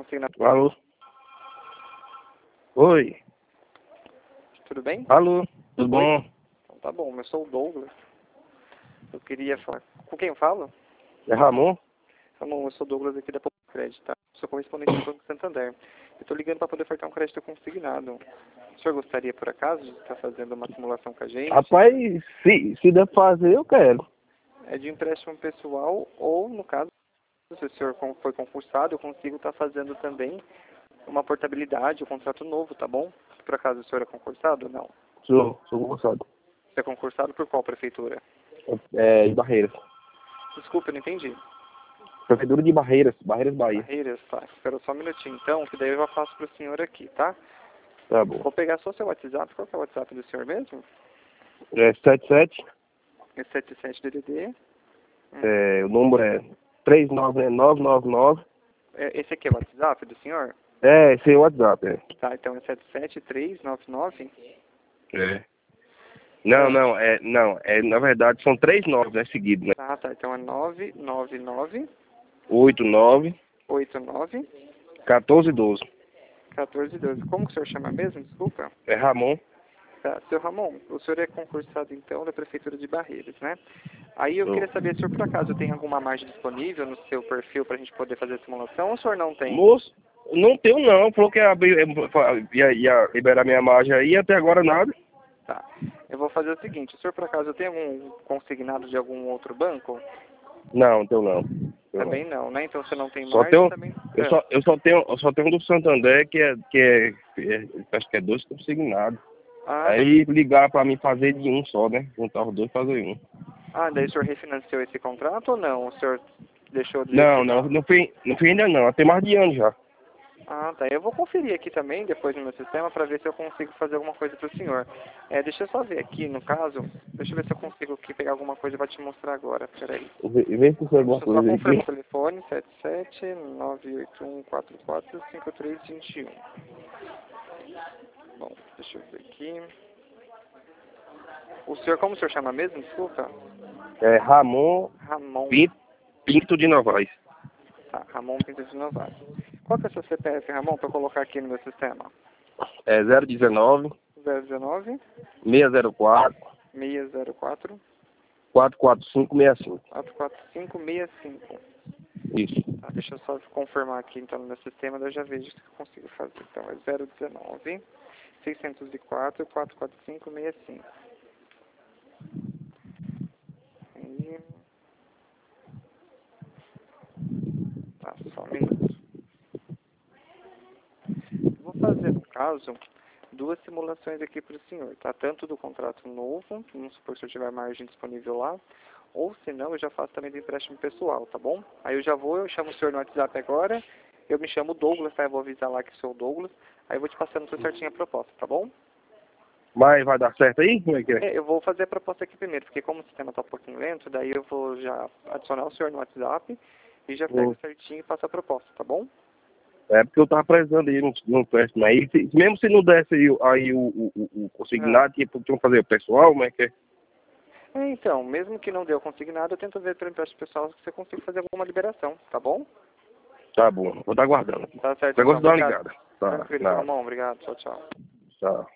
consignado. Alô? Oi. Tudo bem? Alô? Tudo bom? Então, tá bom, eu sou o Douglas. Eu queria falar... Com quem eu falo? É Ramon? Ramon, eu sou o Douglas aqui da Pouco Crédito, tá? Sou correspondente do Banco Santander. Eu tô ligando para poder ofertar um crédito consignado. O senhor gostaria, por acaso, de estar fazendo uma simulação com a gente? Rapaz, se der pra fazer, eu quero. É de empréstimo pessoal ou, no caso, se o senhor foi concursado, eu consigo estar fazendo também uma portabilidade, um contrato novo, tá bom? Por acaso o senhor é concursado ou não? Sou concursado. Você é concursado por qual prefeitura? É, de Barreiras. Desculpa, eu não entendi. Prefeitura de Barreiras, Barreiras, Bahia. Barreiras, tá. Espera só um minutinho, então, que daí eu já passo pro senhor aqui, tá? Tá bom. Vou pegar só seu WhatsApp. Qual que é o WhatsApp do senhor mesmo? É 77, É 77DDD. o número é 39999. Esse aqui é o WhatsApp do senhor? É, esse é o WhatsApp, é. Tá, então é 77399. É. Não, na verdade são 3 9, né, seguidos, né? Ah, tá, então é 999 89 89 1412. 1412. Como que o senhor chama mesmo? Desculpa. É Ramon. Tá, seu Ramon, o senhor é concursado então da Prefeitura de Barreiras, né? Aí eu queria saber se o senhor por acaso tem alguma margem disponível no seu perfil para a gente poder fazer a simulação ou o senhor não tem? Moço, não tenho não, falou que ia liberar minha margem aí, até agora nada. Tá. Eu vou fazer o seguinte, o senhor por acaso tem algum consignado de algum outro banco? Não tenho não. Também não, né? Então você não tem Só margem tenho, também. eu só tenho um do Santander acho que é 2 consignados. Ah, Aí ligar pra mim fazer de um só, né? Juntar os dois e fazer um. daí o senhor refinanciou esse contrato ou não? O senhor deixou de... Não fui ainda não, tem mais de ano já. Ah, tá. Eu vou conferir aqui também, depois no meu sistema, para ver se eu consigo fazer alguma coisa para o senhor. Deixa eu só ver aqui, no caso, deixa eu ver se eu consigo aqui pegar alguma coisa para te mostrar agora. Peraí. Vê se foi alguma Deixa eu só coisa confirmar o aqui. telefone, 77981445321. Bom, deixa eu ver aqui. O senhor, como o senhor chama mesmo? Desculpa. É Ramon Ramon. Pinto de Novaes. Tá, Ramon Pinto de Novaes. Qual que é o seu CPF, Ramon, para eu colocar aqui no meu sistema? É 019 019 604 604 44565. 44565. Isso. Tá, deixa eu só confirmar aqui então no meu sistema, daí eu já vejo o que eu consigo fazer. Então é 019 604 44565. E... Tá, só um minuto. Vou fazer, no caso, duas simulações aqui para o senhor, tá? Tanto do contrato novo, vamos supor se eu tiver margem disponível lá, ou se não, eu já faço também do empréstimo pessoal, tá bom? Aí eu chamo o senhor no WhatsApp agora, eu me chamo Douglas, tá? Eu vou avisar lá que sou o Douglas, aí eu vou te passando tudo certinho a proposta, tá bom? Mas vai dar certo aí? Como é que é? Eu vou fazer a proposta aqui primeiro, porque como o sistema tá um pouquinho lento, daí eu vou já adicionar o senhor no WhatsApp e já pego certinho e faço a proposta, tá bom? É porque eu tava precisando ir no empréstimo aí. Mesmo se não desse aí o consignado, tinha que fazer o pessoal, como é que é? Então, mesmo que não dê o consignado, eu tento ver pelo empréstimo pessoal se você consegue fazer alguma liberação, tá bom? Tá bom, vou estar aguardando. Tá certo, Negócio então, dá uma obrigado. ligada. Tá, Tranquilo, nada. Ramon, obrigado, tchau, tchau. Tchau.